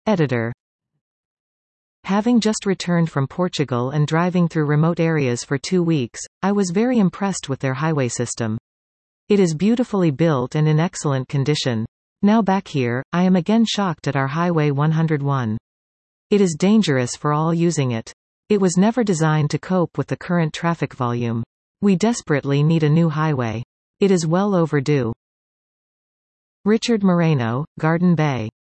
Editor. Having just returned from Portugal and driving through remote areas for 2 weeks, I was very impressed with their highway system. It is beautifully built and in excellent condition. Now back here, I am again shocked at our Highway 101. It is dangerous for all using it. It was never designed to cope with the current traffic volume. We desperately need a new highway. It is well overdue. Richard Moreno, Garden Bay.